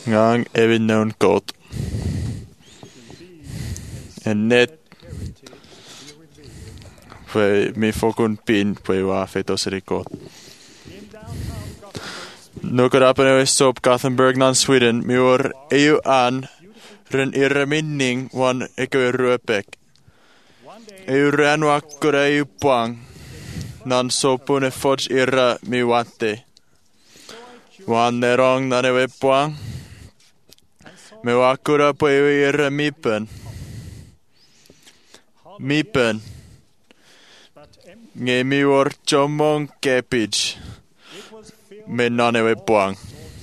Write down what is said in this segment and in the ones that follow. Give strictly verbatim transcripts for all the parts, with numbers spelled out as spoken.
ngang evin known God. En net för mi fokun pin för var fetos God. Några apene sop Gothenburg nan Sweden mi or eu an ren irre minning wan eko ruepek. Eu ren wakkura eu puang nan sopune fodge irra mi wante. Wan nerong nan ewe puang. Me wakkura po eu irra mipen. Mipen. Nge mi or chomong kepij. Me nan ewe puang.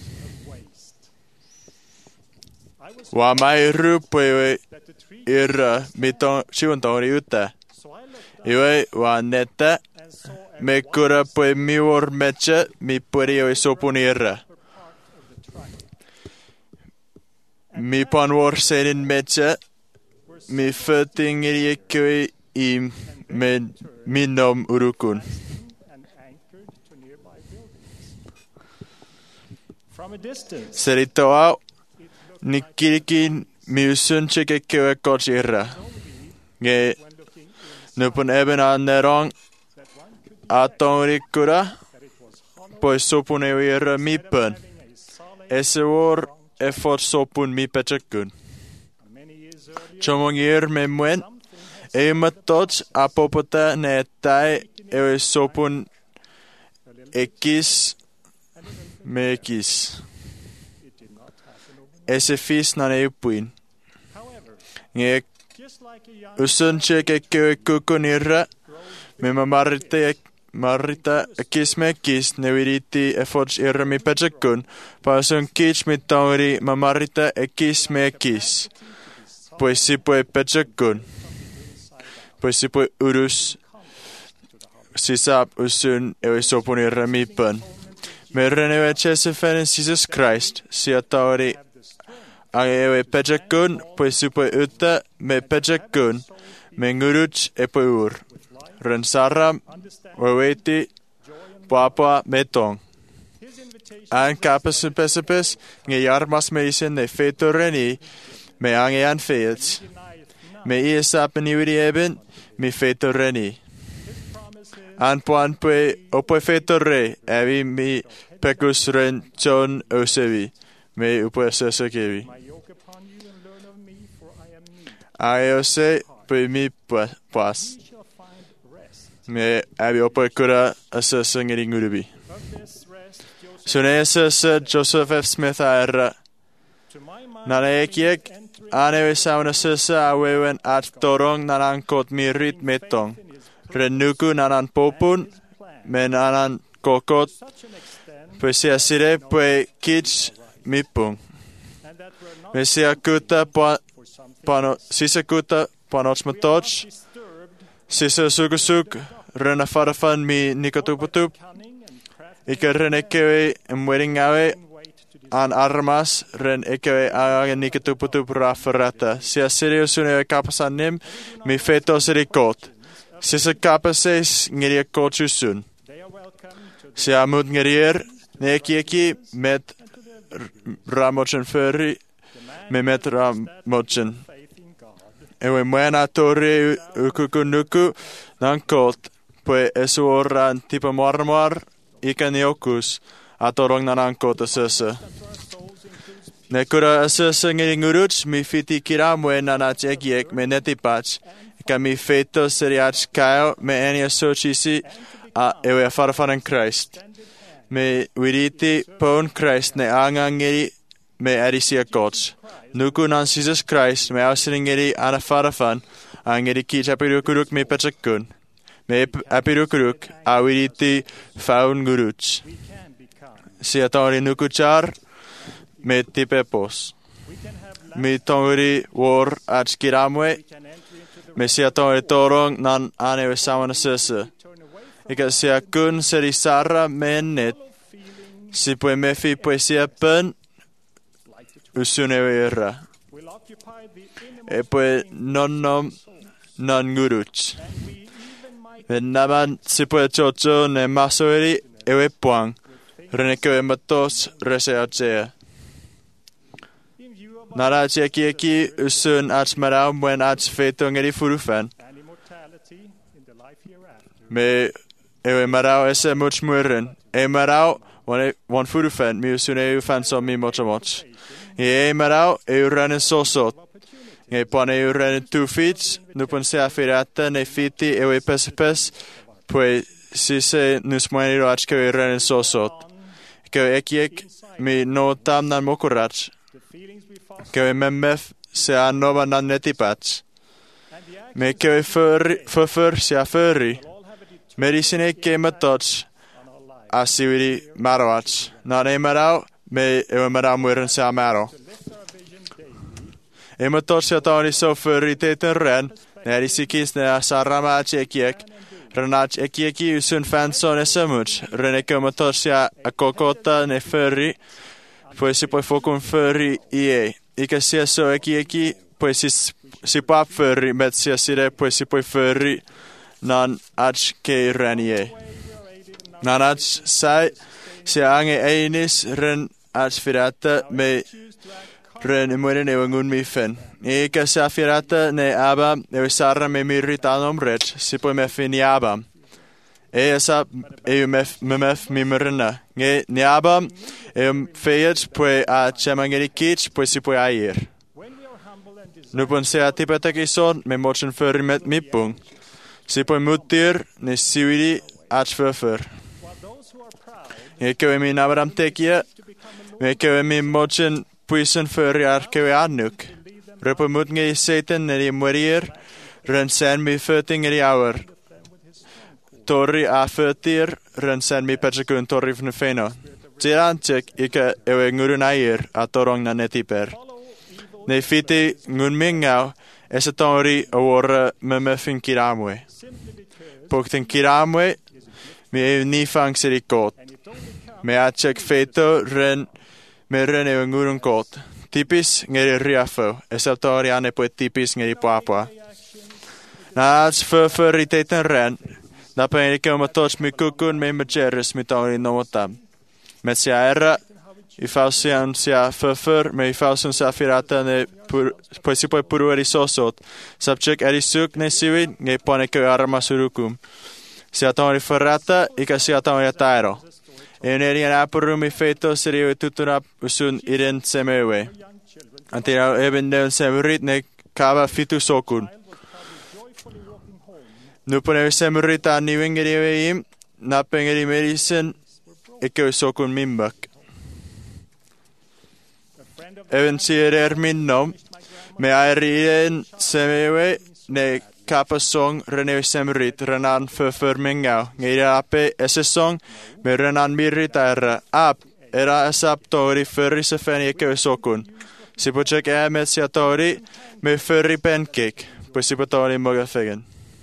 Wa mai rupo ewe irra mi tong siwon tong ri ute. Ewe wa nete me kura po mi or meche mi puri ewe sopun irra. Mi pan war senin meche mi föting iri ekwe i me minom urukun. Seritoa nikirikin miusun cheke kewe kochira. Nge nupun eben an nerong atonrikura pois sopun ewe mipen. Ese war effort sopun mi pechekun. Chomongir me mwen e matoch apopota ne tai ewe sopun ekis me ekis. Ese fis nan e upuin. Nge usun cheke kewe kukunirra me mamarite marita ekis me ekis ne viriti efforts irra mi pechekun pa sun kich mi tauri mamarita ekis me ekis. Pues si pue pechekun. Pues si pue urus sisap usun ewe sopun irra mi pen. Me renewe chesefen in Jesus Christ si atauri ang ewe pechekun pues si pue ute me pechekun me nguruch e pue ur. Ren saram weweti papa metong. An kapes en pesepes nge jarmas me isen ne feto reni me ange an feets. Me iesap en iwiri eben mi feto reni. An puan pue opue feto re evi mi pecus ren chon osevi me upue sese kevi. Ae ose pue mi pas. Me abi opue kura asese ngeri ngurubi. Sune asese Joseph F. Smith aerra. Nane ekiek anewe sauna asese awewen at torong nanan kot mirit metong. Renuku nanan popun me nanan kokot. Pues si asire pue kich mipung. Me si akuta pano sisa kuta panoch matoch. Sisa sugusuk rena farafan mi nikotuputup. Ika ren ekewe mwering awe an armas ren ekewe aga nikotuputup rafarata. Si asire usunewe kapasan nim mi feto sirikot. Sisa kapases ngeria kochusun. Si amut ngerier neki eki met ramochen ferri me met ramochen. Ewe mwena torre ukukunuku nan kot pue esu oran tipa marmar ika neokus atorong nanan kot asese. Nekura asese ngeri nguruch mi fiti kiramwe nanach egiek me netipach ika mi feto seriach kayo me eni asochisi a ewe farfaran Christ. Me wiriti pon Christ ne angangeri me erisia koch. Nuku nan Jesus Christ me ausringeri ana farafan angeri kich apirukuruk me pechekun. Me apirukuruk awiriti faun guruch. Si atori nuku char me tipepos. Me tonguri war achkiramwe me si atori torong nan anewe sawana sese. Ika si akun seri sarra mennet si pue mefi pue si apen usunewe irra. E pue nonnom non nguruch. Me naman si pue chocho ne masoeri ewe puang. Renekewe matos rese achea. Nara eki eki usun ats marau mwen ats feto ngeri furufen. Me ewe marau ese much muren. E marau wan wan furufen mi usun e ufan som mi mocha moch. E marau e uranen sosot. E pone e uranen two feet. Nupon se afirata ne fiti ewe pes pes. Poi si se nus mweni roach ke e uranen sosot. Ke eki ek mi no tam nan mokurach. Ke me mef se anova nan netipats. Me ke furry fur se afurry. Medicine ke matots. Asividi maroach. Na ne marau me e marau muren se amaro. E matots se tani so furry teten ren. Ne risikis ne asarama ekiek. Renach ekieki usun fanson esamuch. Rene ke matots se a kokota ne furry. Poi si poi focun furry ie. Ika sia so ekieki. Poi si si pap furry met sia sire. Poi si poi furry nan ach ke renie. Nan ach sai se ange einis ren ach firata me ren imuinen ewangun mi fen. Ika sa firata ne aba e sarra me miritanom rech si poi me fini aba. E esa e mef mef mi mrna. Nge ni aba e feit poi a chamangeri kich poi si poi air. Nu pon se a tipetaki son me mochen furry met mipung. Si poi mutir ne siwidi ach furfur. E kewe mi nabram tekia, me kewe mi mochen puisen furry ar kewe annuk. Rupo mut nge seten neri morir, ren sen mi föting neri auer. Torri a fötir, ren sen mi petsekun torri fnu feno. Tirantik ika ewe ngurun air a torong na netiper. Ne fiti ngun mingau, esa tonri awora me mefin kiramwe. Pokten kiramwe, mi e nifang siri kot. Me achek feto ren, me ren e ngurun kot. Tipis ngeri riafo, esa tori ane poe tipis ngeri papua. Na ats furfur i teten ren, na pene ke ma tots mi kukun me majeris mi tori nomotam. Met sia era, i fausian sia furfur, me i fausian sia firata ne poi si poi puru eri sosot. Sabchek eri suk ne siwid, nge pone ke arma surukum. Sia tori ferrata, ika sia tori atairo. E neri an apurumi feto serio tutunap usun iren semewe. Antira eben neun semerit ne kava fitu sokun. Nupone semerit a niwingeri weim, napengeri medicine, ike sokun mimbak. Even sier minnom, me airien semewe ne kapa song rene semerit renan furfur mingau. Ngeira ape ese song me renan mirit era ap era esap tori furry se feni ike sokun. Sipo check e met sia tori me furry pancake. Pues sipo tori moga fegen.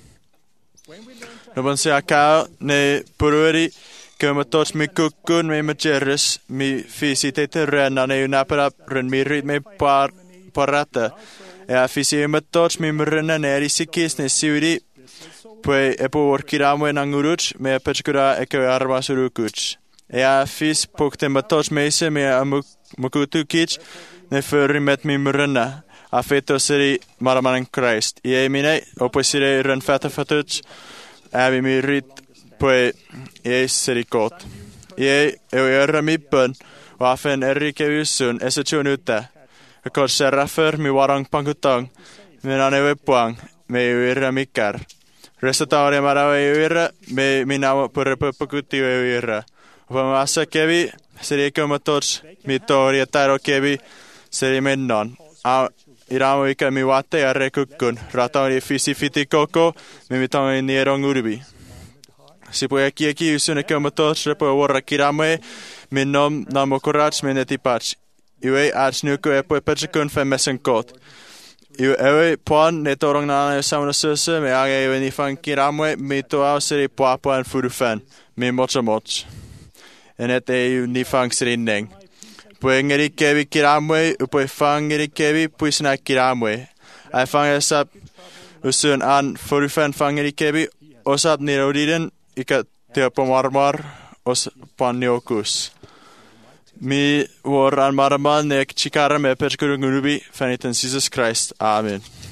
Nobon sia kao ne pururi ke ma tots mi kukun me majeris mi fisi tete rena ne unapara ren mi rit me par parata. E a fisi ma tots mi mrena ne risikis ne siwidi poi e po workiramu en anguruch me a pechkura e ke arma surukuch. E a fis pokte ma tots meise me a mukutu kich ne furry met mi mrena. A feto siri maramanen Christ. I e mine o poi siri ren fata fatuch a mi rit poi e siri kot. I e erra mippen o afen erike usun esa chunuta. Kod seraffer mi warang pangutang, mi nane wepuang, me uira mikar. Restatauri marawe uira, me minawa purrepupukuti uira. Vamasa kevi, seri komatoch, mi tori ataro kevi, seri mennon. A iramu ika mi wate a rekukun, ratauri fisi fiti koko, mi mitangi nierong urbi. Sipu eki eki usune komatoch, repo warra kiramwe, minnom namokurach menetipach. Iwe ach nuku e poi pechakun fe mesen kot. Iwe ewe puan ne torong nana e samana suse me age iwe ni fan kiramwe mi to au siri puapua en furu fen. Mi mocha moch. En et e iu ni fan siri neng. Poi ngeri kevi kiramwe u poi fan ngeri kevi pui sina kiramwe. Ai fan e sap usun an furu fen fan ngeri kevi osap nirodiden ika teo pomarmar os pan niokus. Mi war an marama nek chikara me per ngurubi fanitan Jesus Christ. Amen.